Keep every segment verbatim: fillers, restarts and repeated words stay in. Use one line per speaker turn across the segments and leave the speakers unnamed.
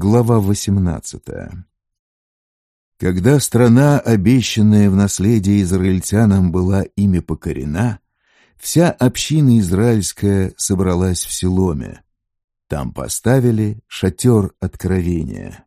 Глава восемнадцатая. Когда страна, обещанная в наследие израильтянам, была ими покорена, вся община израильская собралась в Силоме. Там поставили шатер откровения.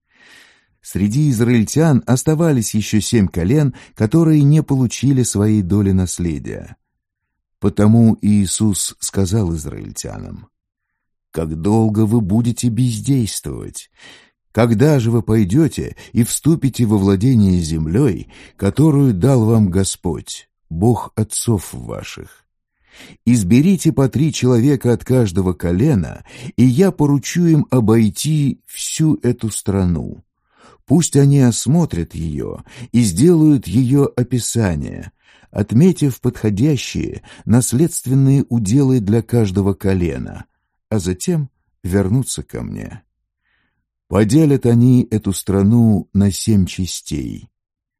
Среди израильтян оставались еще семь колен, которые не получили своей доли наследия. Потому Иисус сказал израильтянам: «Как долго вы будете бездействовать? Когда же вы пойдете и вступите во владение землей, которую дал вам Господь, Бог отцов ваших? Изберите по три человека от каждого колена, и я поручу им обойти всю эту страну. Пусть они осмотрят ее и сделают ее описание, отметив подходящие наследственные уделы для каждого колена, а затем вернутся ко мне. Поделят они эту страну на семь частей.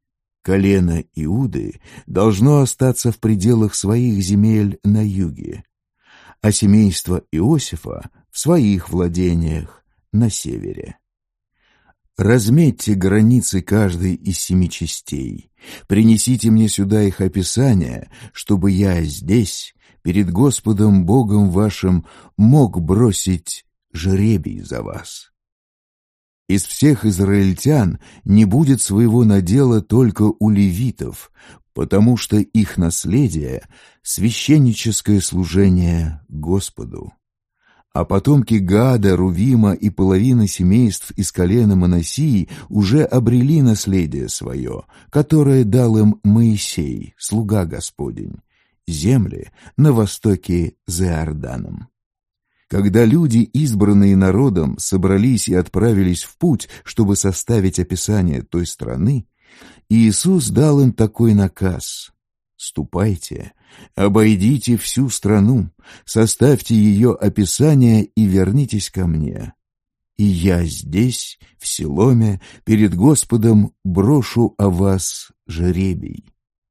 Колено Иуды должно остаться в пределах своих земель на юге, а семейство Иосифа в своих владениях на севере. Разметьте границы каждой из семи частей, принесите мне сюда их описание, чтобы я здесь, перед Господом Богом вашим, мог бросить жребий за вас. Из всех израильтян не будет своего надела только у левитов, потому что их наследие — священническое служение Господу. А потомки Гада, Рувима и половины семейств из колена Манассии уже обрели наследие свое, которое дал им Моисей, слуга Господень, земли на востоке за Иорданом. Когда люди, избранные народом, собрались и отправились в путь, чтобы составить описание той страны, Иисус дал им такой наказ: «Ступайте, обойдите всю страну, составьте ее описание и вернитесь ко мне. И я здесь, в Силоме, перед Господом брошу о вас жребий».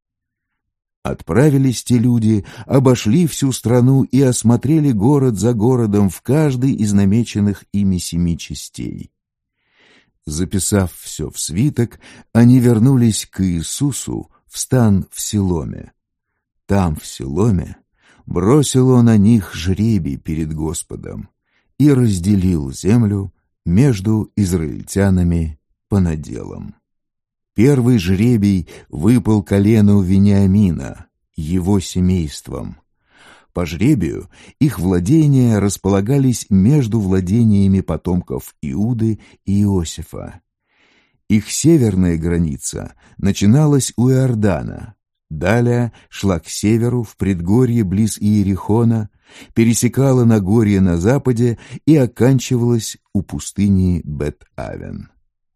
Отправились те люди, обошли всю страну и осмотрели город за городом в каждой из намеченных ими семи частей. Записав все в свиток, они вернулись к Иисусу в стан в Силоме. Там, в Силоме, бросил он о них жребий перед Господом и разделил землю между израильтянами по наделам. Первый жребий выпал колену Вениамина, его семейством. По жребию их владения располагались между владениями потомков Иуды и Иосифа. Их северная граница начиналась у Иордана, далее шла к северу в предгорье близ Иерихона, пересекала Нагорье на западе и оканчивалась у пустыни Бет-Авен.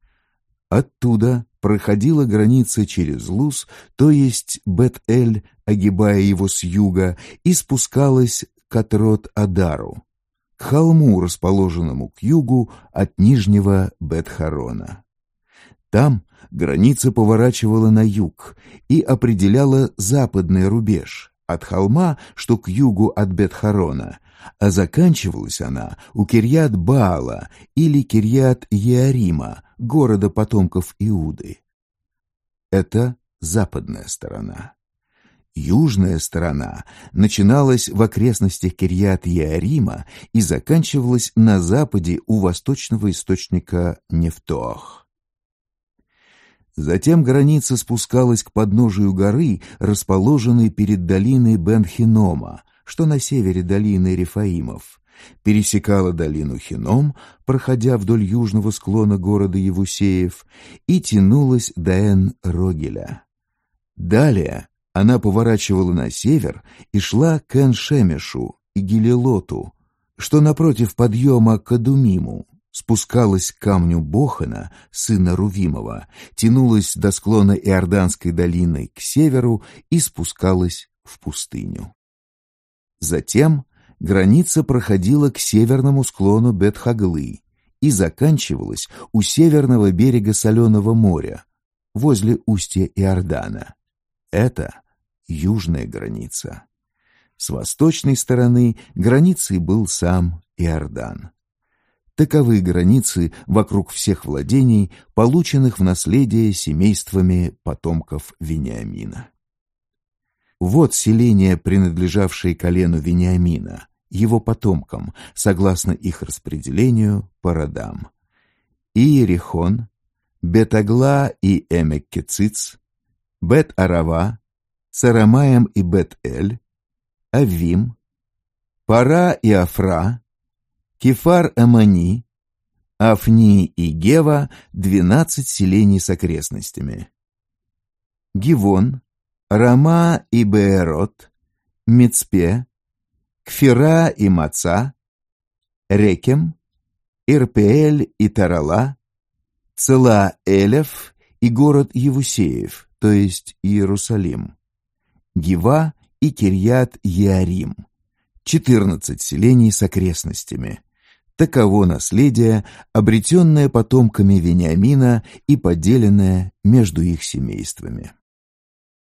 Оттуда проходила граница через Луз, то есть Бет-Эль, огибая его с юга, и спускалась к Атрот-Адару, к холму, расположенному к югу от нижнего Бет-Хорона. Там граница поворачивала на юг и определяла западный рубеж от холма, что к югу от Бет-Хорона, а заканчивалась она у Кирьят-Баала или Кирьят-Еарима, города потомков Иуды. Это западная сторона. Южная сторона начиналась в окрестностях Кирьят-Еарима и заканчивалась на западе у восточного источника Нефтоах. Затем граница спускалась к подножию горы, расположенной перед долиной Бен-Хинома, что на севере долины Рефаимов, пересекала долину Хином, проходя вдоль южного склона города Евусеев, и тянулась до Эн-Рогеля. Далее она поворачивала на север и шла к Эн-Шемешу и Гилелоту, что напротив подъема к Адумиму, спускалась к камню Бохана, сына Рувимова, тянулась до склона Иорданской долины к северу и спускалась в пустыню. Затем граница проходила к северному склону Бет-Хаглы и заканчивалась у северного берега Соленого моря, возле устья Иордана. Это южная граница. С восточной стороны границей был сам Иордан. Таковы границы вокруг всех владений, полученных в наследие семействами потомков Вениамина. Вот селения, принадлежавшие колену Вениамина, его потомкам, согласно их распределению по родам: Иерихон, Бет-Агла и Эмек-Кециц, Бет-Арава, Царамаем и Бет-Эль, Авим, Пара и Афра, Кефар-Амани, Афни и Гева — двенадцать селений с окрестностями. Гивон, Рама и Беэрот, Мицпе, Кфира и Маца, Рекем, Ирпеэль и Тарала, Цела-Элев и город Евусеев, то есть Иерусалим, Гива и Кирьят-Еарим, четырнадцать селений с окрестностями. Таково наследие, обретенное потомками Вениамина и поделенное между их семействами.